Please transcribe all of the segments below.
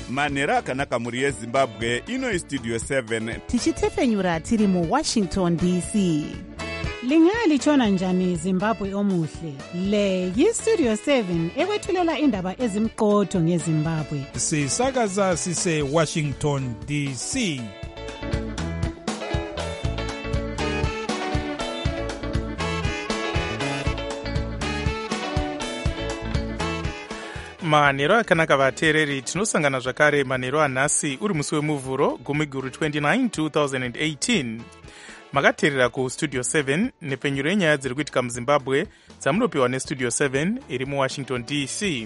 manhero akanaka mhuri yezimbabwe. Ino istudio 7 tichitefenyura tiri muwashington dc. Lingalitshona njani Zimbabwe omuhle? Le yistudio 7 ekwethulela indaba ezimqotho ngeZimbabwe. Sisakaza sise Washington DC. manhero akanaka vateereri, tinosangana zvakare manhero anhasi uri musi wemuvhuro gumiguru 29 2018. makateerera kustudio 7 nepfenyuro yenyaya dziri kuitika muzimbabwe dzamunopiwa nestudio 7 iri muwashington dc.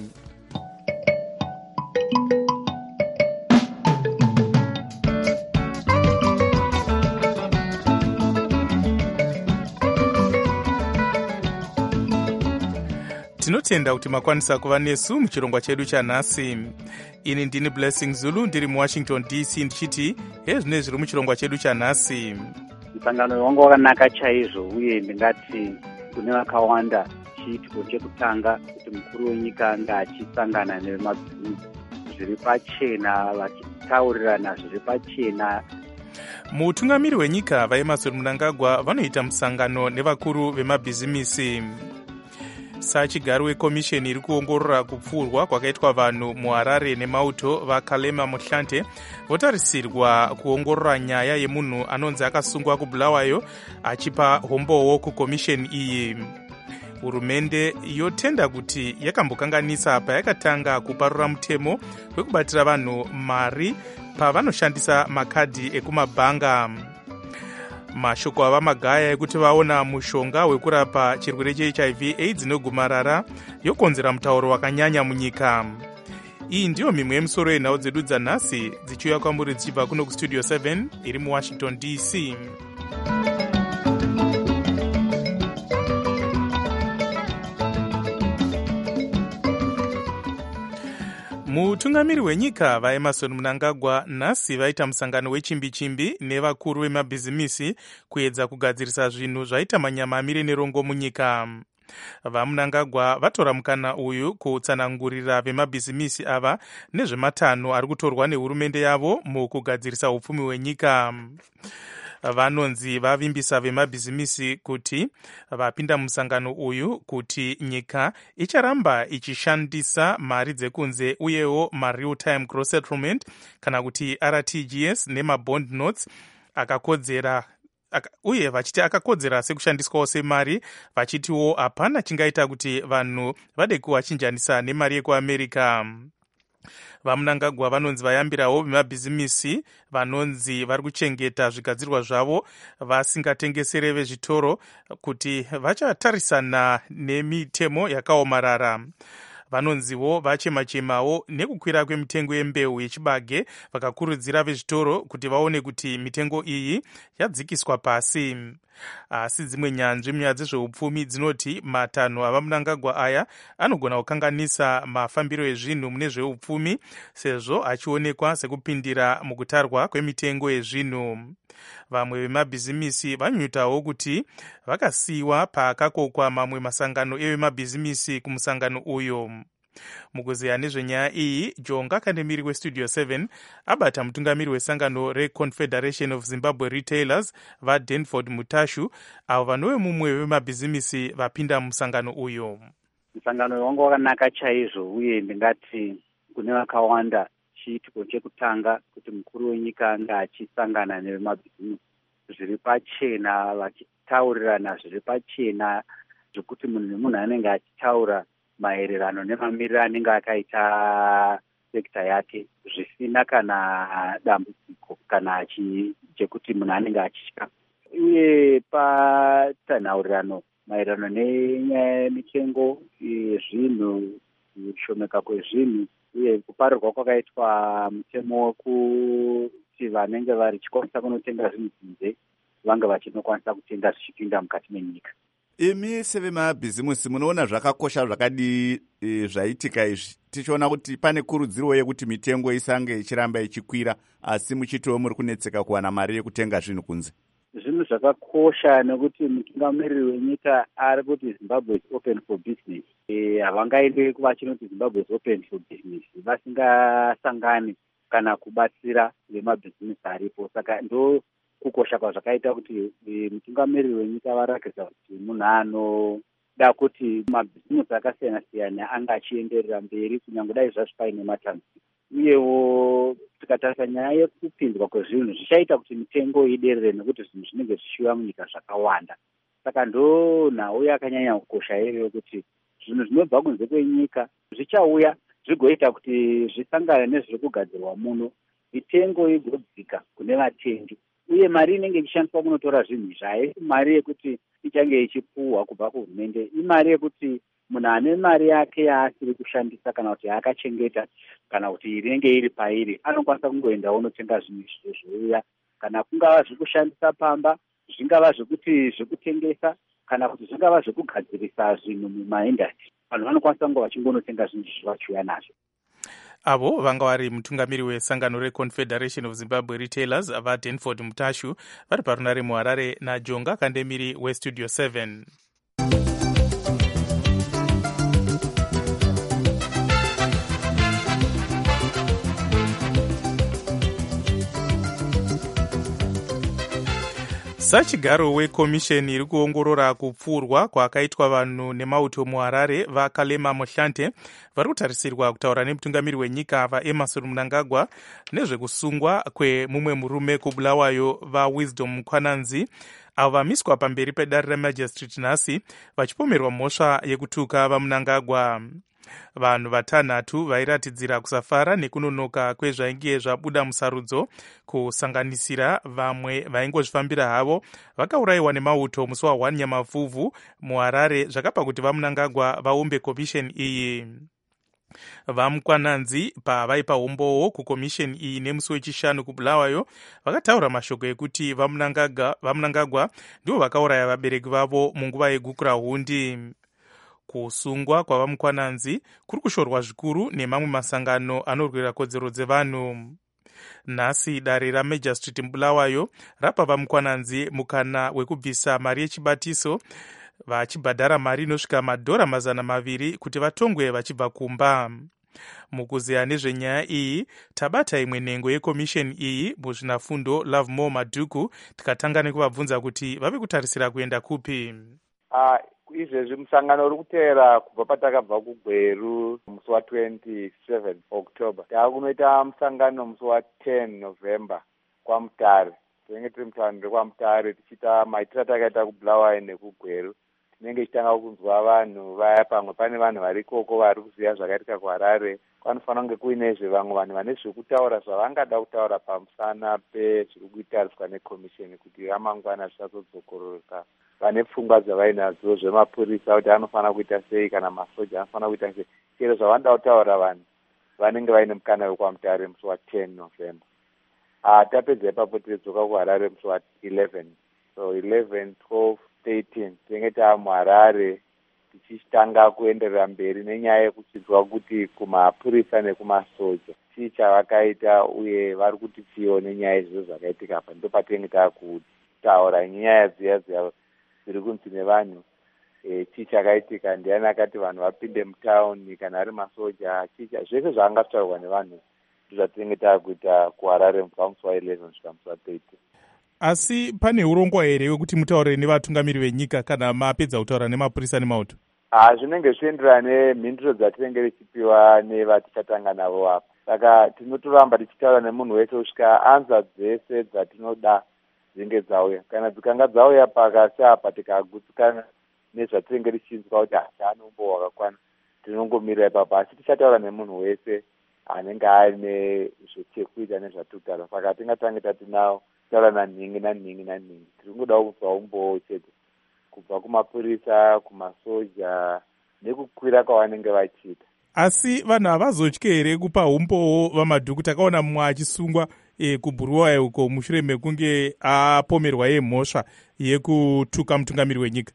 tinotenda kuti makwanisa kuva nesu muchirongwa chedu chanhasi. ini ndini Blessing Zulu ndiri muwashington dc ndichiti hezvine zviri muchirongwa chedu chanhasi. musangano wangu wakanaka chaizvo, uye ndingati kune vakawanda chiitiko chekutanga kuti mukuru wenyika anga achisangana nevemabhizinesi zviri pachena, vachitaurirana zviri pachena. mutungamiri wenyika vaEmmerson Mnangagwa vanoita musangano nevakuru vemabhizimisi. sachigaro wekomisheni iri kuongorora kupfurwa kwakaitwa vanhu muHarare neMauto vaKalema Mohlante votarisirwa kuongorora nyaya yemunhu anonzi akasungwa kuBulawayo achipa hombowo kukomisheni iyi. hurumende yotenda kuti yakambokanganisa payakatanga kuparura mutemo wekubatira vanhu mari pavanoshandisa makadhi ekumabhanga. mashoko avamagaya ekuti vaona mushonga wekurapa chirwere cheHIV AIDS negomarara yokonzera mutauro wakanyanya munyika. iyi ndiyo mimwe yemisoro yenhau dzedu dzanhasi dzichiuya kwamuri dzichibva kuno kustudio 7 iri muwashington dc. mutungamiri wenyika vaEmmerson Mnangagwa nhasi vaita musangano wechimbi-chimbi nevakuru vemabhizimisi kuedza kugadzirisa zvinhu zvaita manyama amire nerongo munyika. vaMnangagwa vatora mukana uyu kuutsanangurira vemabhizimisi ava nezvematanho ari kutorwa nehurumende yavo mukugadzirisa upfumi hwenyika. vanonzi vavimbisa vemabhizimisi kuti vapinda musangano uyu kuti nyika icharamba ichishandisa mari dzekunze uyewo mareal time gross settlement kana kuti RTGS nemabond notes akakodzera uye vachiti akakodzera sekushandiswawo semari, vachitiwo hapana chingaita kuti vanhu vade kuwachinjanisa nemari yekuAmerica. vaMnangagwa vanonzi vayambirawo vemabhizimisi vanonzi vari kuchengeta zvigadzirwa zvavo vasingatengesere vezvitoro kuti vachatarisana nemitemo yakaomarara. vanonziwo vachema-chemawo nekukwira kwemitengo yembeu yechibage, vakakurudzira vezvitoro kuti vaone kuti mitengo iyi yadzikiswa pasi. asi dzimwe nyanzvi munyaya dzezveupfumi dzinoti matanho avaMnangagwa aya anogona kukanganisa mafambiro ezvinhu mune zveupfumi, sezvo achionekwa sekupindira mukutarwa kwemitengo yezvinhu. vamwe vemabhizimisi vanyutawo kuti vakasiyiwa paakakokwa mamwe masangano evemabhizimisi kumusangano uyo. mukuzeya nezvenyaya iyi, jonga kandemiri westudio 7 abata mutungamiri wesangano reConfederation of Zimbabwe Retailers vaDanford Mutashu avo vanove mumwe vemabhizimisi vapinda musangano uyo. musangano wangu wakanaka chaizvo, uye ndingati kune vakawanda chiitiko chekutanga kuti mukuru wenyika anga achisangana nevemabhizimisi zviri pachena, vachitaurirana zviri pachena, zvekuti munhu nemunhu anenge achitaura maererano nemamiriro anenge akaita sekta yake zvisina kana dambudziko kana chekuti munhu anenge achitya. uye patanhaurirano maererano nenyaya yemitengo yezvinhu, kushomeka kwezvinhu, uye kuparirwa kwakaitwa mutemo wekuti vanenge vachikwanisa kunotenga zvinhu kunze vange vachinokwanisa kutenga zvichipinda mukati menyika. imi sevemabhizimisi munoona zvakakosha zvakadii zvaitika izvi, tichiona kuti pane kurudziro yekuti mitengo isange ichiramba ichikwira asi muchitiwo muri kunetseka kuwana mari yekutenga zvinhu kunze? zvinhu zvakakosha nekuti mutungamiriri wenyika ari kuti Zimbabwe is open for business. havangaende vachinoti Zimbabwe is open for business vasingasangani kana kubatsira vemabhizinesi aripo. Saka ndo kukosha kwazvakaita kuti mutungamiriri wenyika varakidza kuti munhu anoda kuti mabhizinesi akasiyana-siyana anga achienderera mberi kunyange dai zvazvo paine matambudziko. Uyewo tikatarisa nyaya yekupinzwa kwezvinhu zvichaita kuti mitengo iderere nekuti zvinhu zvinenge zvichiuya munyika zvakawanda. Saka ndo nhau yakanyanya kukosha iyoyo kuti zvinhu zvinobva kunze kwenyika zvichauya zvigoita kuti zvisangane nezviri kugadzirwa muno, mitengo igodzika kune vatengi, uye mari inenge ichishandiswa kunotora zvinhu izvi haisi mari yekuti ichange ichipuhwa kubva kuhurumende, imari yekuti munhu ane mari yake yaasiri kushandisa kana kuti yaakachengeta kana kuti inenge iri pairi anokwanisa kungoenda unotenga zvinhu izvi zviuya, kana kungava zvekushandisa pamba, zvingava zvekuti zvekutengesa kana kuti zvingava zvekugadzirisa zvinhu mumaindastri. Vanhu vanokwanisa kunge vachingonotenga zvinhu izvi vachiuya nazvo. Avo vanga vari mutungamiri wesangano reConfederation of Zimbabwe Retailers vaDenford Mutashu vari parunare muHarare naJonga Kandemiri weStudio 7. Sachigaro wekomisheni iri kuongorora kupfurwa kwakaitwa vanhu nemauto muHarare vaKalema Mohlante vari kutarisirwa kutaura nemutungamiri wenyika vaEmmerson Mnangagwa nezvekusungwa kwemumwe murume kuBulawayo vaWisdom Mkwananzi avo vamiswa pamberi pedare remajistrate nhasi vachipomerwa mhosva yekutuka vaMnangagwa. Vanhu vatanhatu vairatidzira kusafara nekunonoka kwezvainge zvabuda musarudzo, kusanganisira vamwe vaingozvifambira havo, vakaurayiwa nemauto musi wa1 Nyamavhuvhu muHarare, zvakapa kuti vaMnangagwa vaumbe komisheni iyi. VaMkwananzi pavaipa umbowo kukomisheni iyi nemusi wechishanu kuBulawayo vakataura mashoko ekuti vaMnangagwa ndivo vakauraya vabereki vavo munguva yegukura hundi. Kusungwa kwavaMkwananzi kuri kushorwa zvikuru nemamwe masangano anorwira kodzero dzevanhu. Nhasi dare ramajistrate muBulawayo rapa vaMkwananzi mukana wekubvisa mari yechibatiso, vachibhadhara mari inosvika $200 kuti vatongwe vachibva kumba. Mukuzeya nezvenyaya iyi tabata imwe nhengo yekomisheni iyi muzvinafundo Lovemore Madhuku, tikatanga nekuvabvunza kuti vave kutarisira kuenda kupi. Izvezvi musangano uri kuteera kubva patakabva kuGweru musi wa27 October taakunoita musangano musi wa10 November kwaMutare. Tinenge tiri mutaundi kwaMutare tichiita maitiro atakaita kuBulawayo nekuGweru. Tinenge tichitanga kunzwa vanhu vaya, pamwe pane vanhu vari ikoko vari kuziva zvakaitika kuHarare. Kwanofanira kunge kuinezve vamwe vanhu vane zvekutaura zvavangada kutaura pamusana pezviri kutariswa nekomisheni kuti ramangwana zvisazodzokororoka. Vane pfungwa dzavainadzo zvemapurisa kuti anofanira kuita sei kana masoja anofanira kuita sei. Chero zvavanoda kutaura vanhu vanenge vaine mukana wekwaMutare musi wa10 November. Tapedza ipapo tiridzoka kuHarare musi wa11. So 11, 12, 13 tinenge taamuHarare tichitanga kuenderera mberi nenyaya yekuchidzwa kuti kumapurisa nekumasoja chii chavakaita uye vari kutichiwo nenyaya yezviro zvakaitika apa. Ndo patinenge taakutaura nyaya dziya dziri kunzi nevanhu, chii chakaitika, ndiani akati vanhu vapinde mutauni kana ari masoja, zvese zvaangataurwa nevanhu ndozvatinenge taakuita kuHarare kubva musi wa11 kusvika musi wa13. Asi pane urongwa here wekuti mutaure nevatungamiri venyika kana mapedza kutaura nemapurisa nemauto? Zvinenge zvichienderana nemhinduro dzatinenge tichipiwa nevatichatanga navo apa. Saka tinotoramba tichitaura nemunhu wese kusvika anza dzese dzatinoda dzinge dzauya. Kana dzikanga dzauya pakasi apa tikagutsikana nezvatinenge tichinzwa kuti hachana umbo hwakakwana, tinongomirira ipapo. Asi tichataura nemunhu wese anenge aine zvechekuita nezvatikutaura. Saka tingatange tatinawo taura nanhingi. Tiri kungoda kunzwa umbowo chete kubva kumapurisa, kumasoja nekukwira kwavanenge vachiita. Asi vanhu havazotye here kupa umbowo vaMadhuku? Takaona mumwe achisungwa kuBulawayo uko mushure mekunge apomerwa mhosva yekutuka mutungamiri wenyika.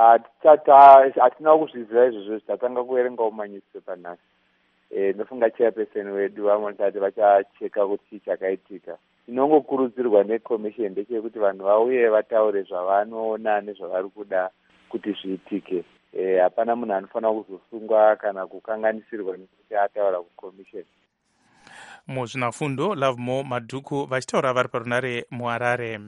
Hatina kuzviziva izvozvo, tatanga kuverengawo manyusipepa nhasi. Ndofunga chairperson wedu vamoti vachacheka kuti chii chakaitika. Tinongokurudzirwa nekomisheni ndechekuti vanhu vauye vataure zvavanoona nezvavari kuda kuti zviitike. Hapana munhu anofanira kuzosungwa kana kukanganisirwa nekuti ataura kukomisheni. muzvinafundo Lovemore Madhuku vachitaura vari parunare muHarare.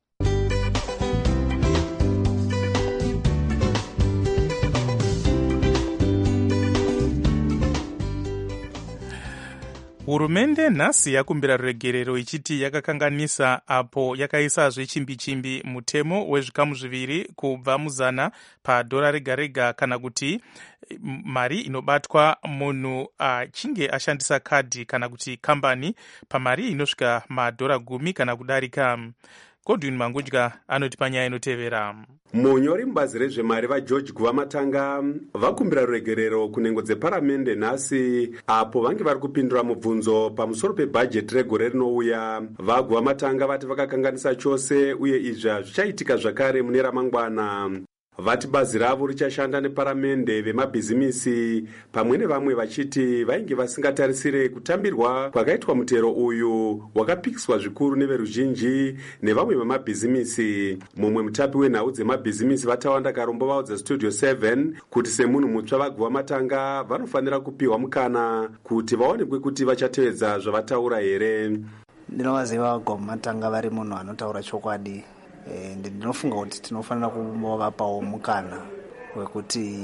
Hurumende nhasi yakumbira ruregerero ichiti yakakanganisa apo yakaisazve chimbi-chimbi mutemo wezvikamu zviviri kubva muzana padhora rega rega kana kuti mari inobatwa munhu achinge ashandisa kadhi kana kuti kambani pamari inosvika madhora 10 kana kudarika. Godwin Mangudya anoti panyaya inotevera. Munyori mubazi rezvemari vaGeorge Guvamatanga vakumbira ruregerero kunhengo dzeparamende nhasi apo vange vari kupindura mubvunzo pamusoro pebhajeti regore rinouya. VaGuvamatanga vati vakakanganisa chose uye izvi zvichaitika zvakare mune ramangwana. Vati bazi ravo richashanda neparamende vemabhizimisi pamwe nevamwe vachiti vainge vasingatarisire kutambirwa kwakaitwa mutero uyu wakapikiswa zvikuru neveruzhinji nevamwe vemabhizimisi. Mumwe mutapi wenhau dzemabhizimisi vatawanda Karombo vaudza Studio 7 kuti semunhu mutsva vaGuvamatanga vanofanira kupiwa mukana kuti vaonekwe kuti vachatevedza zvavataura here. Ndinovaziva vaGuvamatanga vari munhu anotaura chokwadi. Ndinofunga kuti tinofanira kuvapawo mukana wekuti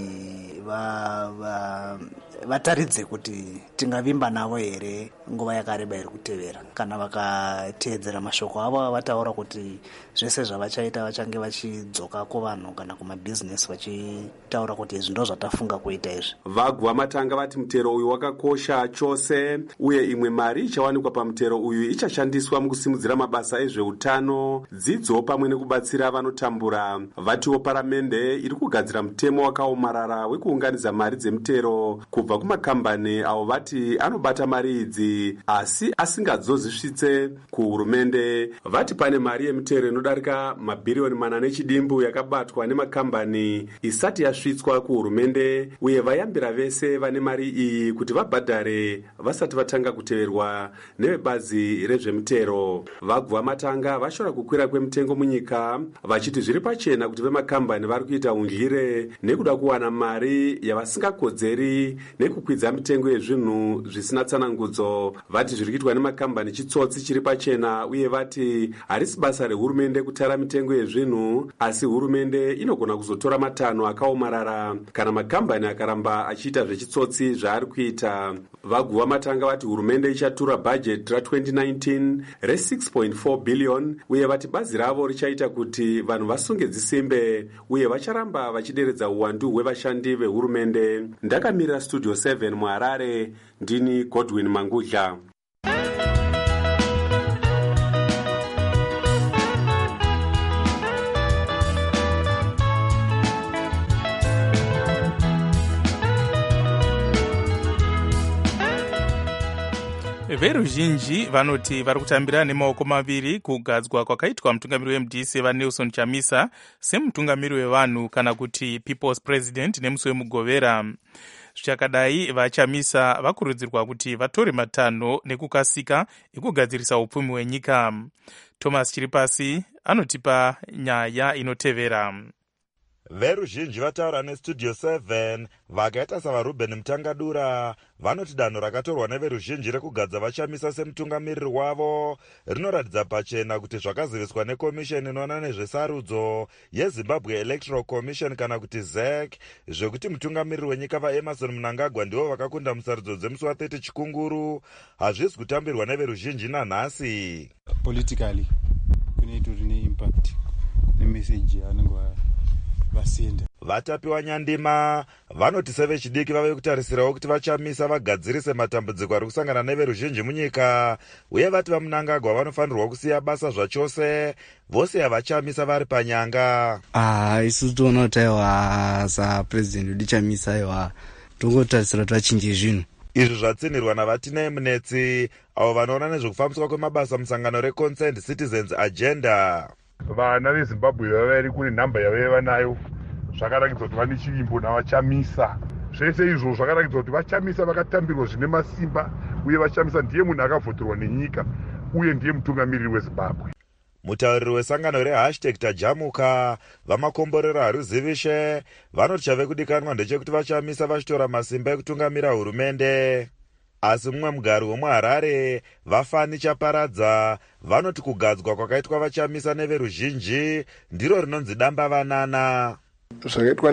vataridze kuti tingavimba navo here nguva yakareba iri kutevera. Kana vakateedzera mashoko avo avataura kuti zvese zvavachaita vachange vachidzoka kuvanhu kana kumabhizinesi vachitaura kuti izvi ndo zvatafunga kuita izvi. VaGuvamatanga vati mutero uyu wakakosha chose uye imwe mari ichawanikwa pamutero uyu ichashandiswa mukusimudzira mabasa ezveutano, dzidzo pamwe nekubatsira vanotambura. Vatiwo paramende iri kugadzira mutemo wakaomarara wekuunganidza mari dzemutero kubva kumakambani avo vati anobata mari idzi asi asingadzozisvitse kuhurumende. Vati pane mari yemutero inodarika mabhiriyoni 4 nechidimbu yakabatwa nemakambani isati yasvitswa kuhurumende uye vayambira vese vane mari iyi kuti vabhadhare vasati vatanga kuteverwa nevebazi rezvemutero. VaGuvamatanga vashora kukwira kwemitengo munyika vachiti zviri pachena kuti vemakambani vari kuita undyire nekuda kuwana mari yavasingakodzeri nekukwidza mitengo yezvinhu zvisina tsanangudzo. Vati zviri kuitwa nemakambani chitsotsi chiri pachena uye vati harisi basa rehurumende kutara mitengo yezvinhu asi hurumende inogona kuzotora matanho akaomarara kana makambani akaramba achiita zvechitsotsi zvaari kuita. VaGuvamatanga vati hurumende ichatura bhajeti ra2019 re6.4 billion uye vati bazi ravo richaita kuti vanhu vasunge dzisimbe uye vacharamba vachideredza uwandu hwevashandi vehurumende. Ndakamirira Studio 7 muHarare, ndini Godwin Mangudya. Veruzhinji vanoti vari kutambira nemaoko maviri kugadzwa kwakaitwa mutungamiri weMDC vaNelson Chamisa semutungamiri wevanhu kana kuti People's President nemusi wemugovera. Zvichakadai vaChamisa vakurudzirwa kuti vatore matanho nekukasika ekugadzirisa upfumi hwenyika. Thomas Chiripasi anotipa nyaya inotevera. Veruzhinji vataura neStudio 7 vakaita savaRuben Mutangadura vanoti danho rakatorwa neveruzhinji rekugadza vaChamisa semutungamiriri wavo rinoratidza pachena kuti zvakaziviswa nekomisheni inoona nezvesarudzo yeZimbabwe Electoral Commission kana kuti ZEC zvekuti mutungamiriri wenyika vaEmerson Mnangagwa ndivo vakakunda musarudzo dzemusi wa30 Chikunguru hazvisi kutambirwa neveruzhinji nanhasi. Politically kunoita kuti neimpact nemeseji anenge vasinde. Vatapi waNyandima vanoti sevechidiki vave kutarisirawo kuti vaChamisa vagadzirise matambudziko ari kusangana neveruzhinji munyika uye vati vaMnangagwa vanofanirwa kusiya basa zvachose vose havaChamisa vari panyanga. Isu toona kuti aiwa sapresident udiChamisa aiwa tongotarisira kuti vachinje zvinhu. Izvi zvatsinirwa naVatinei Munetsi avo vanoona nezvekufambiswa kwemabasa musangano reConsent Citizens Agenda. Vana veZimbabwe vaveri kune nhamba yavaiva nayo zvakarakidza kuti vane chivimbo navaChamisa. Zvese izvo zvakarakidza kuti vaChamisa vakatambirwa zvine masimba uye vaChamisa ndiye munhu akavhoterwa nenyika uye ndiye mutungamiriri weZimbabwe. Mutauriri wesangano #Tajamuka vamakomborero haruzivishe vanoti chave kudikanwa ndechekuti vaChamisa vachitora masimba ekutungamira hurumende. asi mumwe mugari wemuharare Vafani Chaparadza vanoti kugadzwa kwakaitwa vachamisa neveruzhinji ndiro rinonzi damba vanana. Zvakaitwa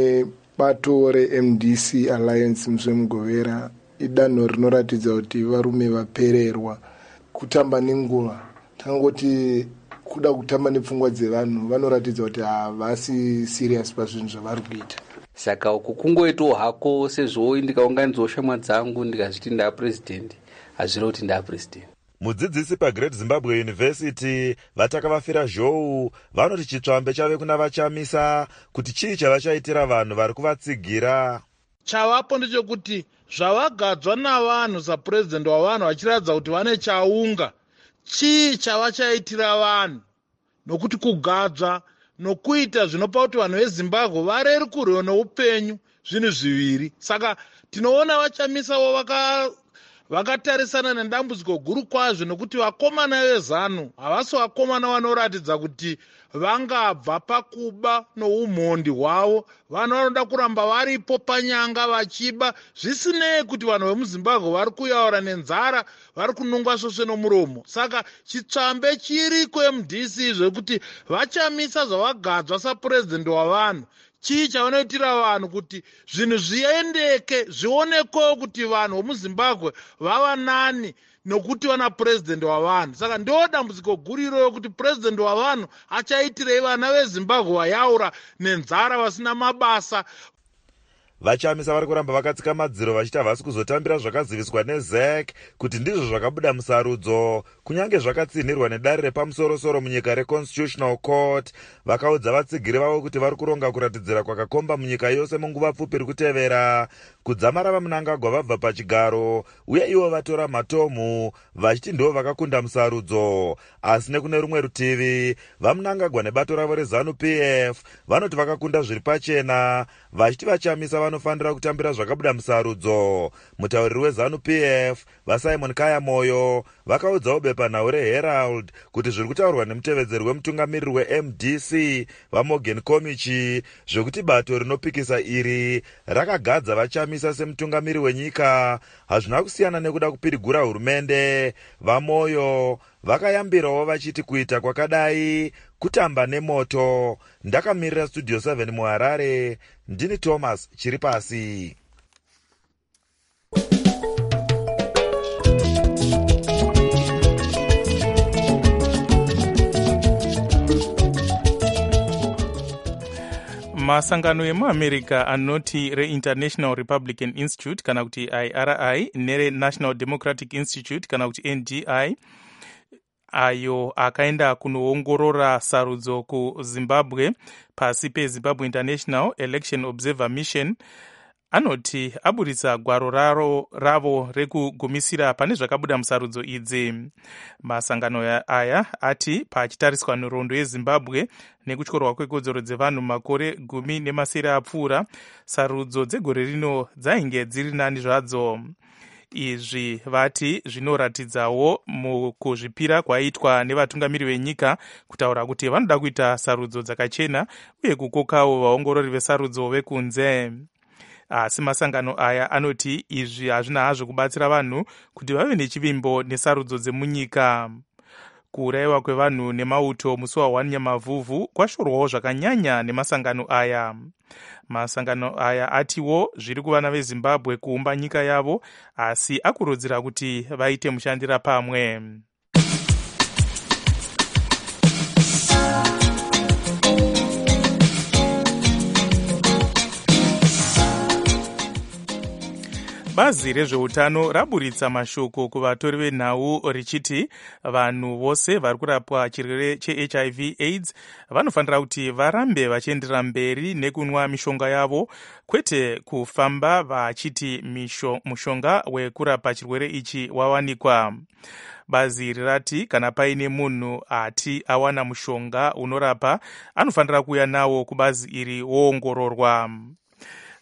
nebato reMDC Alliance Muzvemugovera idanho rinoratidza kuti varume vapererwa kutamba nenguva. Tangoti kuda kutamba nepfungwa dzevanhu, vanoratidza kuti havasi serious pazvinhu zvavari kuita. Saka uku kungoitawo hako sezvo ndikaunganidzawo shamwari dzangu ndikazviti ndapresident, hazviri kuti ndapresident. Mudzidzisi paGreat Zimbabwe University Vatakavafira Zhou vanoti chitsvambe chave kuna vachamisa kuti chii chavachaitira vanhu vari kuvatsigira. Chavapo ndechekuti zvavagadzwa navanhu sapurezidendi wavanhu vachiratidza kuti vane chaunga, chii chavachaitira vanhu, nokuti kugadzwa nokuita zvinopa kuti vanhu veZimbabwe vareri kurwa noupenyu zvinhu zviviri. Saka tinoona vachamisawo vakatarisana nedambudziko guru kwazvo, nokuti vakomana veZanu havasi vakomana vanoratidza kuti vangabva pakuba noumhondi hwavo. Vanhu vanoda kuramba varipo panyanga vachiba, zvisinei kuti vanhu vemuZimbabwe vari kuyaura nenzara, vari kunungwa svosve nomuromo. Saka chitsvambe chiri kuMDC zvekuti vachamisa zvavagadzwa sapurezidendi wavanhu, chii chavanoitira vanhu kuti zvinhu zviendeke, zvionekwewo kuti vanhu vemuZimbabwe vava nani nokuti vana purezidendi wavanhu. Saka ndo dambudziko guru iroyo kuti purezidendi wavanhu achaitirei vana veZimbabwe vayaura nenzara vasina mabasa. Vachamisa vari kuramba vakatsika madziro vachiti havasi kuzotambira zvakaziviswa neZEC kuti ndizvo zvakabuda musarudzo, kunyange zvakatsinhirwa nedare repamusoro-soro munyika reConstitutional Court. Vakaudza vatsigiri vavo kuti vari kuronga kuratidzira kwakakomba munyika yose munguva pfupi iri kutevera. Kudzamara vaMnangagwa vabva pachigaro uye ivo vatora matomu vachiti ndo vakakunda musarudzo, asi nekune rumwe rutivi vaMnangagwa nebato ravo reZANU-PF vanoti vakakunda zviri pachena, vachiti vachamisa vanofanira kutambira zvakabuda musarudzo. Mutauriri weZANU-PF vaSimon Kaya Moyo vakaudzawo bepanhau reHerald kuti zviri kutaurwa nemutevedzeri wemutungamiriri weMDC vaMorgan Komichi zvekuti bato rinopikisa iri rakagadza vachamisa semutungamiri wenyika hazvina kusiyana nekuda kupirigura hurumende. VaMoyo vakayambirawo vachiti kuita kwakadai kutamba nemoto. Ndakamirira Studio 7 muHarare, ndini Thomas Chiripasi. Masangano emuAmerica anoti reInternational Republican Institute kana kuti IRI nereNational Democratic Institute kana kuti NDI ayo akaenda kunoongorora sarudzo kuZimbabwe pasi peZimbabwe International Election Observer Mission anoti aburitsa gwaro ravo rekugumisira pane zvakabuda musarudzo idzi. Masangano aya ati pachitariswa nhoroondo yeZimbabwe nekutyorwa kwekodzero dzevanhu makore 10 apfuura, sarudzo dzegore rino dzainge dziri nani zvadzo. Izvi vati zvinoratidzawo mukuzvipira kwaitwa nevatungamiri venyika kutaura kuti vanoda kuita sarudzo dzakachena uye kukokawo vaongorori vesarudzo vekunze. Asi masangano aya anoti izvi hazvina hazvo kubatsira vanhu kuti vave nechivimbo nesarudzo dzemunyika. Kuurayiwa kwevanhu nemauto musi wa1 Nyamavhuvhu kwashorwawo zvakanyanya nemasangano aya. Masangano aya atiwo zviri kuvana veZimbabwe kuumba nyika yavo, asi akurudzira kuti vaite mushandira pamwe. Bazi rezveutano raburitsa mashoko kuvatori venhau richiti vanhu vose vari kurapwa chirwere cheHIV AIDS vanofanira kuti varambe vachienderera mberi nekunwa mishonga yavo, kwete kufamba vachiti mushonga wekurapa chirwere ichi wawanikwa. Bazi rirati kana paine munhu ati awana mushonga unorapa anofanira kuuya nawo kubazi iri woongororwa.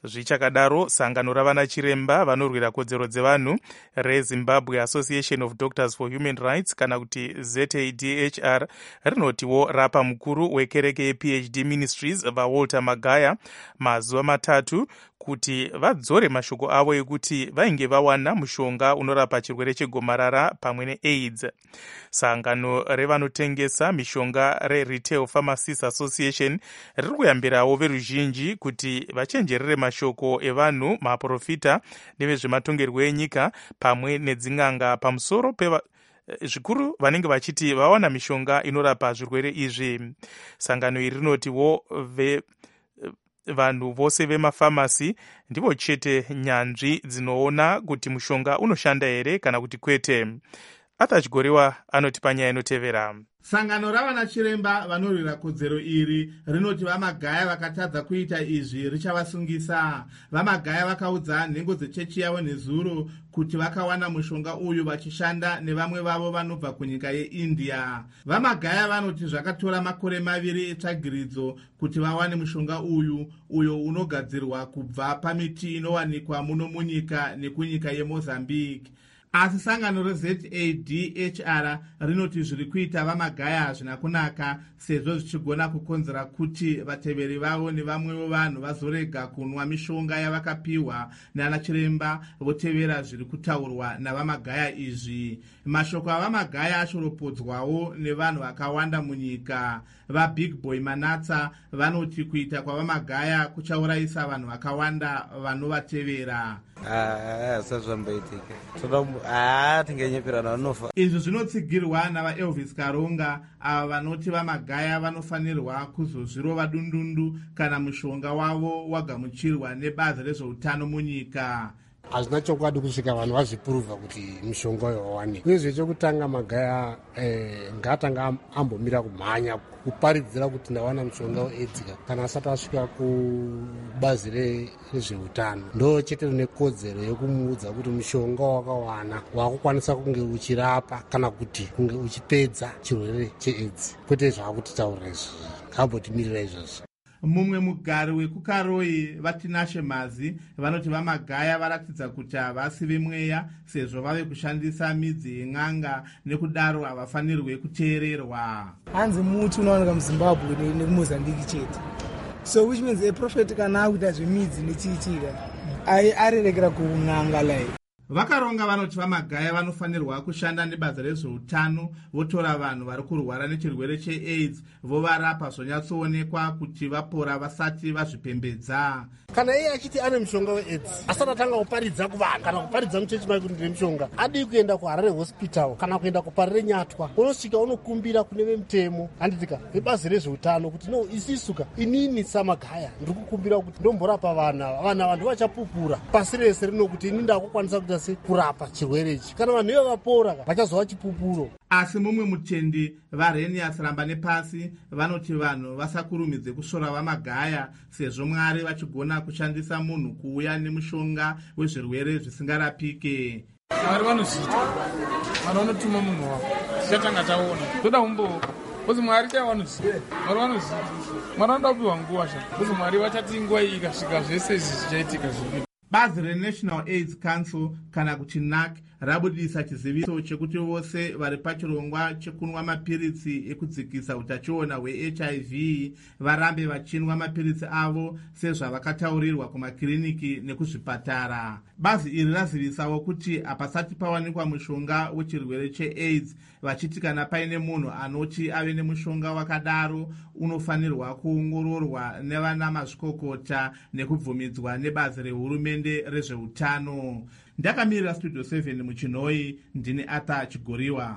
Zvichakadaro, sangano ravana chiremba vanorwira kodzero dzevanhu reZimbabwe Association of Doctors for Human Rights kana kuti ZADHR rinotiwo rapa mukuru wekereke yePhD Ministries vaWalter Magaya mazuva matatu kuti vadzore mashoko avo ekuti vainge vawana mushonga unorapa chirwere chegomarara pamwe neAIDS. Sangano revanotengesa mishonga reRetail Pharmacists Association riri kuyambirawo veruzhinji kuti vachenjerere mashoko evanhu, maprofita nevezvematongerwo enyika pamwe nedzin'anga pamusoro zvikuru vanenge vachiti vawana mishonga inorapa zvirwere izvi. Sangano iri rinotiwo vanhu vose vemafamasi ndivo chete nyanzvi dzinoona kuti mushonga unoshanda here kana kuti kwete. Atachigoriwa anoti panyaya inotevera. Sangano ravana chiremba vanorwira kodzero iri rinoti vaMagaya vakatadza kuita izvi richavasungisa. VaMagaya vakaudza nhengo dzechechi yavo nezuro kuti vakawana mushonga uyu vachishanda nevamwe vavo vanobva kunyika yeIndia. VaMagaya vanoti zvakatora makore 2 etsvagiridzo kuti vawane mushonga uyo unogadzirwa kubva pamiti inowanikwa muno munyika nekunyika yeMozambique. Asi sangano reZADHR rinoti zviri kuita vaMagaya hazvina kunaka sezvo zvichigona kukonzera kuti vateveri vavo nevamwewo vanhu vazorega kunwa mishonga yavakapiwa nana chiremba votevera zviri kutaurwa navaMagaya izvi. Mashoko avaMagaya ashoropodzwawo nevanhu vakawanda munyika. VaBig Boy Manatsa vanoti kuita kwavaMagaya kuchaurayisa vanhu vakawanda vanovatevera. Izvi zvinotsigirwa navaElvis Karonga ava vanoti vaMagaya vanofanirwa kuzozvirova dundundu kana mushonga wavo wagamuchirwa nebazi rezveutano munyika. Hazvina chokwadi kusvika vanhu vazvipuruvha kuti mishonga uyo wawanikwa. Uye chekutanga Magaya ngatanga ambomira kumhanya kuparidzira kuti ndawana mushonga weEdgar kana asati asvika kubazi rezveutano. Ndo chete nekodzero yekumuudza kuti mushonga wakawana wakukwanisa kunge uchirapa kana kuti kunge uchipedza chirwere cheAIDS. Kwete zvakutitaurira izvi, ngabotimirira izvozvo. Mumwe mugari wekukaroi vatinashe mazi vanoti vaMagaya varatidza kuti havasi vemweya sezvo vave kushandisa midzi yen'anga nekudaro havafanirwe kuteererwa. Hanzi muti unowanika muZimbabwe nemuMozambique chete. So which means a prophet kana akuita zvemidzi nechiitika arerekera kun'anga lai. Vakaronga vanoti vaMagaya vanofanirwa kushanda nebazi rezveutano votora vanhu vari kurwara nechirwere cheAIDS vovarapa zvonyatsoonekwa kuti vapora vasati vazvipembedza. Kana iye achiti ane mushonga weAIDS asati atanga kuparidza kuvanhu kana kuparidza muchechi make kuti ndine mushonga, adi kuenda kuHarare Hospital kana kuenda kuParire Nyatwa, unosvika unokumbira kune vemutemo handitika vebazi rezveutano kuti no isisuka inini saMagaya ndiri kukumbira kuti ndomborapa vanhu vanhu vachapupura pasi rese rino kuti ini ndakukwanisa kuita se kurapa chirwere ichi. Kana vanhu ivo vapora vachazova chipupuro. Asi mumwe mutendi vaRenius Ramba nepasi vanoti vanhu vasakurumidze kushora vaMagaya sezvo Mwari vachigona kushandisa munhu kuuya nemushonga wezvirwere zvisingarapike. Mwari vanozviita, Mwari vanotuma munhu wavo, tichatanga taona toda umbo kozi Mwari chaiva vanoziva, Mwari vanoziva, Mwari vanoda kupiwa nguva sha kozi Mwari vachati nguva iyi ikasvika zvese izvi zvichaitika zviri. Bazi reNational AIDS Council kana kuti NAC rabudisa chiziviso chekuti vose vari pachirongwa chekunwa mapiritsi ekudzikisa utachiona hweHIV varambe vachinwa mapiritsi avo sezvavakataurirwa kumakiriniki nekuzvipatara. Bazi iri razivisawo kuti hapasati pawanikwa mushonga wechirwere cheAIDS, vachiti kana paine munhu anoti ave nemushonga wakadaro unofanirwa kuongororwa nevana mazvikokota nekubvumidzwa nebazi rehurumende rezveutano. Ndakamirira Studio 7 muChinoi, ndini Ata Chigoriwa.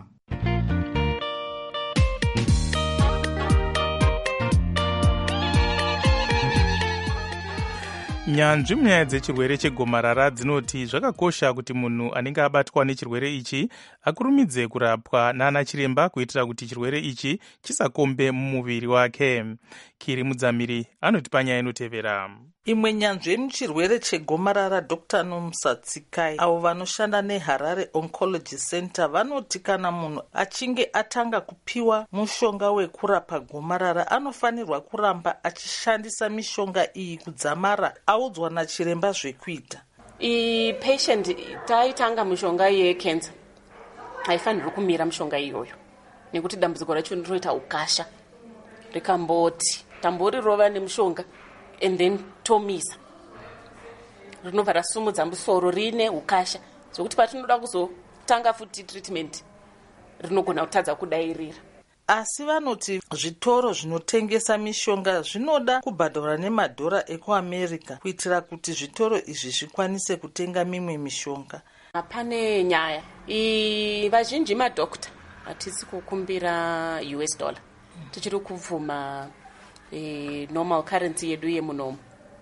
Nyanzvi munyaya dzechirwere chegomarara dzinoti zvakakosha kuti munhu anenge abatwa nechirwere ichi akurumidze kurapwa nana chiremba kuitira kuti chirwere ichi chisakombe mumuviri wake. Kiri Mudzamiri anoti panyaya inotevera. Imwe nyanzvi yemuchirwere chegomarara Dr. Nomsa Tsikai avo vanoshanda neHarare Oncology Center vanoti kana munhu achinge atanga kupiwa mushonga wekurapa gomarara anofanirwa kuramba achishandisa mishonga iyi kudzamara audzwa nachiremba zvekuita. Patient taitanga mushonga yecancer haifanirwi kumira mushonga iyoyo nekuti dambudziko racho rinoita ukasha rikamboti tamborirova nemushonga and then tomisa rinobva rasumudza musoro rine ukasha zvokuti patinoda kuzotanga futi treatment rinogona kutadza kudairira. Asi vanoti zvitoro zvinotengesa mishonga zvinoda kubhadhara nemadhora ekuAmerica kuitira kuti zvitoro izvi zvikwanise kutenga mimwe mishonga. Pane nyaya vazhinji madokta hatisi kukumbira US dollar tichiri kubvuma normal currency yedu yemunomo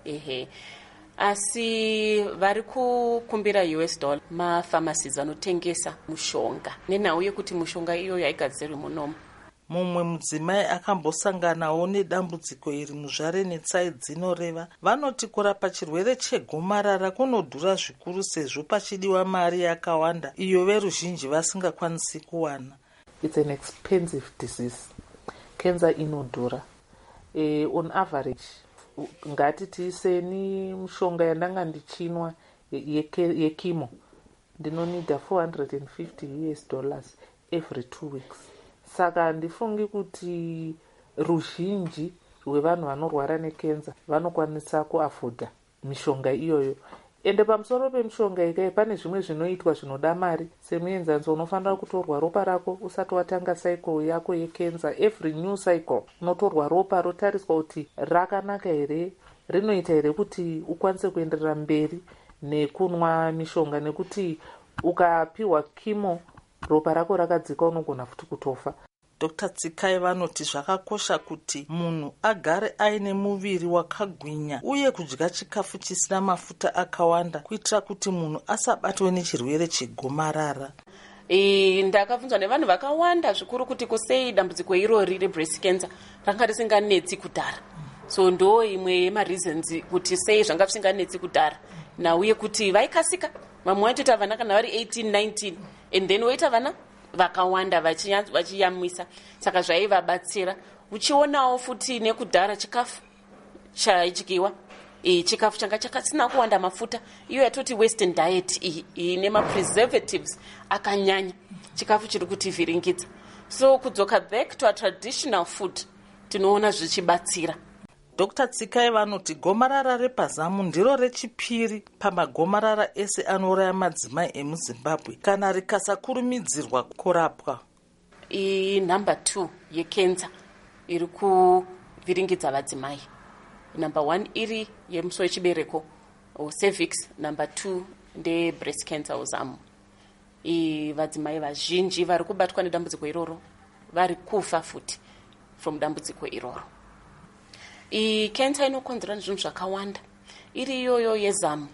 asi vari kukumbira US dollar mafamasizi anotengesa mushonga nenhau yekuti mushonga iyoyo haigadzirwi munomo. Mumwe mudzimai akambosanganawo nedambudziko iri muzvare netsai dzinoreva vanoti kurapa chirwere chegomarara kunodhura zvikuru sezvo pachidiwa mari yakawanda iyo veruzhinji vasingakwanisi kuwana. It's an expensive disease. Cancer inodhura. On average ngati tiiseni mushonga yandanga ndichinwa yekimo ndinonida $450 every 2 weeks. Saka handifungi kuti ruzhinji rwevanhu vanorwara nekenza vanokwanisa kuafodha mishonga iyoyo. Ende pamusoro pemishonga ikai pane zvimwe zvinoitwa zvinoda mari semuenzanzo unofanira kutorwa ropa rako usati watanga cycle yako yekenza. Every new cycle unotorwa ropa rotariswa kuti rakanaka here, rinoita here kuti ukwanise kuenderera mberi nekunwa mishonga, nekuti ukapiwa kimo ropa rako rakadzika unogona futi kutofa. Dr. Tsikai vanoti zvakakosha kuti munhu agare aine muviri wakagwinya uye kudya chikafu chisina mafuta akawanda kuitira kuti munhu asabatwe nechirwere chegomarara. Ndakabvunzwa nevanhu vakawanda zvikuru kuti kusei dambudziko irori rebreast cancer ranga risinganetsi kudhara. So ndo imwe yemareasons kuti sei zvanga zvisinganetsi kudhara nauye kuti vaikasika mamwe waitoita vana kana vari 18 19 and then woita vana vakawanda vachiyamwisa saka zvaivabatsira. Uchionawo futi nekudhara chikafu chaidyiwa chikafu changa chakasina kuwanda mafuta iyo yatoti western diet ine preservatives akanyanya chikafu chiri kutivhiringidza. So kudzoka back to a traditional food tinoona zvichibatsira. Dr. Tsikai vanoti gomarara repazamu ndiro rechipiri pamagomarara ese anouraya madzimai emuZimbabwe kana rikasakurumidzirwa kurapwa. Number 2 yekenza iri kuvhiringidza vadzimai. Number 1 iri yemusoro wechibereko cervix, number 2 nde breast cancer uzamu. Vadzimai vazhinji vari kubatwa nedambudziko iroro vari kufa futi from dambudziko iroro. Cancer inokonzera zvinhu zvakawanda. Iri iyoyo yezamu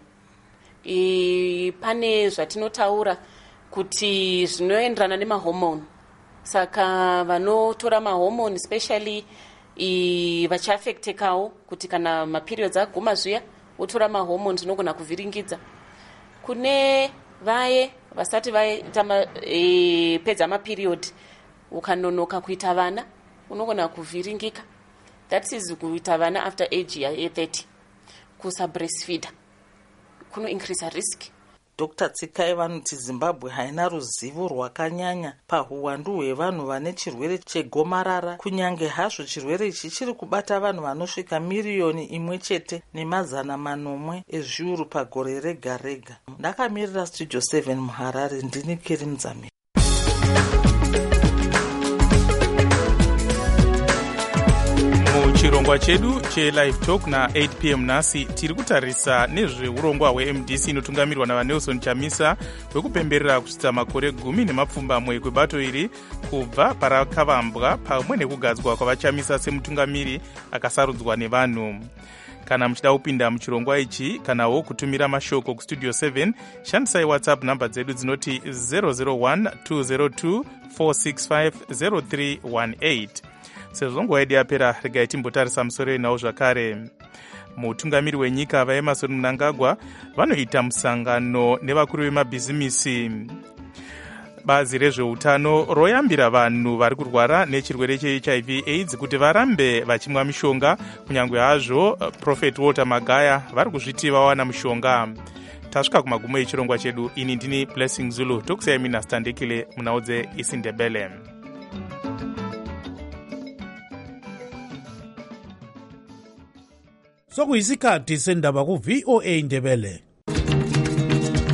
pane zvatinotaura kuti zvinoenderana nemahomoni. Saka vanotora mahomoni especially vachiafektekawo kuti kana maperiods aguma zviya wotora mahomoni zvinogona kuvhiringidza. Kune vaye vasati vaita pedza maperiod ukanonoka kuita vana unogona kuvhiringika. That is kuita vana after age ya 30. Kusa breastfeed kuno increase risk. Dr. Tsikai vanoti Zimbabwe haina ruzivo rwakanyanya pahuwandu hwevanhu vane chirwere chegomarara kunyange hazvo chirwere ichi chiri kubata vanhu vanosvika 1,190,000 ezviuru pagore rega rega. Ndakamirira Studio 7 muHarare ndini Keri Mdzamiri. Muchirongwa chedu che-Live Talk na8 pm nhasi tiri kutarisa nezveurongwa hweMDC inotungamirwa naVanelson Chamisa hwekupemberera kusvitsa makore 10 kwebato iri kubva parakavambwa pamwe nekugadzwa kwavachamisa semutungamiri akasarudzwa nevanhu. Kana muchida kupinda muchirongwa ichi kanawo kutumira mashoko kustudio 7 shandisai WhatsApp namba dzedu dzinoti 001 202 465 0318. sezvo nguva yedu yapera regai timbotarisa musoro nawo zvakare. Mutungamiri wenyika vaEmmerson Mnangagwa vanoita musangano nevakuru vemabhizimisi. Bazi rezveutano royambira vanhu vari kurwara nechirwere cheHIV AIDS kuti varambe vachimwa mishonga, kunyange hazvo Prophet Walter Magaya vari kuzviti vawana mishonga. Tasvika kumagumo echirongwa chedu. Ini ndini Blessing Zulu, tokusiyai mina Standekile munhau dzeIsiNdebele. Sokuyisikhathi sendaba ku VOA Ndebele.